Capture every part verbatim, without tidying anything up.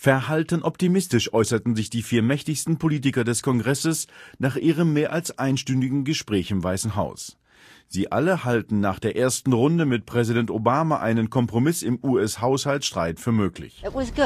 Verhalten optimistisch äußerten sich die vier mächtigsten Politiker des Kongresses nach ihrem mehr als einstündigen Gespräch im Weißen Haus. Sie alle halten nach der ersten Runde mit Präsident Obama einen Kompromiss im U S-Haushaltsstreit für möglich.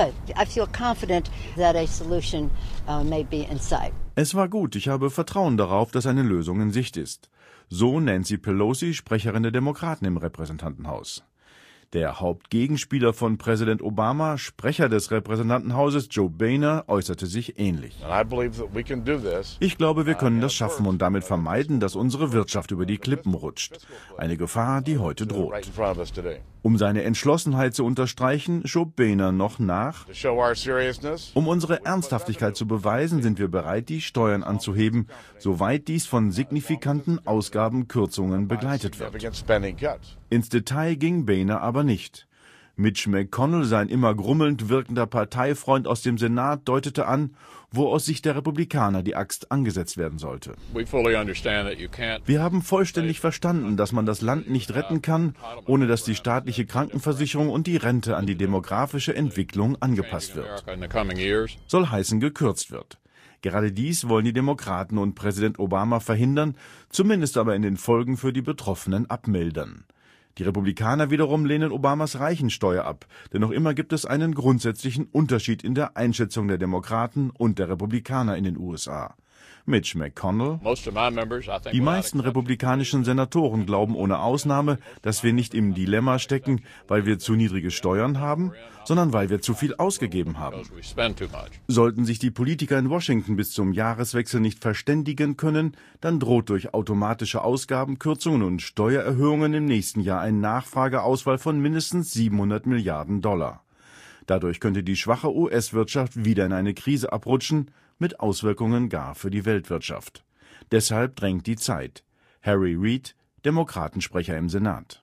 Es war gut, ich habe Vertrauen darauf, dass eine Lösung in Sicht ist. So Nancy Pelosi, Sprecherin der Demokraten im Repräsentantenhaus. Der Hauptgegenspieler von Präsident Obama, Sprecher des Repräsentantenhauses Joe Boehner, äußerte sich ähnlich. Ich glaube, wir können das schaffen und damit vermeiden, dass unsere Wirtschaft über die Klippen rutscht. Eine Gefahr, die heute droht. Um seine Entschlossenheit zu unterstreichen, schob Boehner noch nach: Um unsere Ernsthaftigkeit zu beweisen, sind wir bereit, die Steuern anzuheben, soweit dies von signifikanten Ausgabenkürzungen begleitet wird. Ins Detail ging Boehner aber nicht. Mitch McConnell, sein immer grummelnd wirkender Parteifreund aus dem Senat, deutete an, wo aus Sicht der Republikaner die Axt angesetzt werden sollte. Wir haben vollständig verstanden, dass man das Land nicht retten kann, ohne dass die staatliche Krankenversicherung und die Rente an die demografische Entwicklung angepasst wird. Soll heißen, gekürzt wird. Gerade dies wollen die Demokraten und Präsident Obama verhindern, zumindest aber in den Folgen für die Betroffenen abmildern. Die Republikaner wiederum lehnen Obamas Reichensteuer ab, denn noch immer gibt es einen grundsätzlichen Unterschied in der Einschätzung der Demokraten und der Republikaner in den U S A. Mitch McConnell: Die meisten republikanischen Senatoren glauben ohne Ausnahme, dass wir nicht im Dilemma stecken, weil wir zu niedrige Steuern haben, sondern weil wir zu viel ausgegeben haben. Sollten sich die Politiker in Washington bis zum Jahreswechsel nicht verständigen können, dann droht durch automatische Ausgabenkürzungen und Steuererhöhungen im nächsten Jahr ein Nachfrageausfall von mindestens siebenhundert Milliarden Dollar. Dadurch könnte die schwache U S-Wirtschaft wieder in eine Krise abrutschen, mit Auswirkungen gar für die Weltwirtschaft. Deshalb drängt die Zeit. Harry Reid, Demokratensprecher im Senat.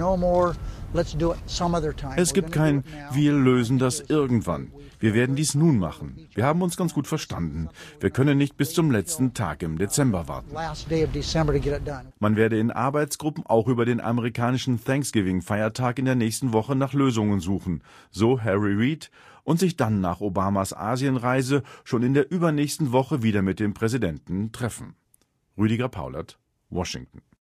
Es gibt kein "Wir lösen das irgendwann". Wir werden dies nun machen. Wir haben uns ganz gut verstanden. Wir können nicht bis zum letzten Tag im Dezember warten. Man werde in Arbeitsgruppen auch über den amerikanischen Thanksgiving-Feiertag in der nächsten Woche nach Lösungen suchen, so Harry Reid, und sich dann nach Obamas Asienreise schon in der übernächsten Woche wieder mit dem Präsidenten treffen. Rüdiger Paulert, Washington.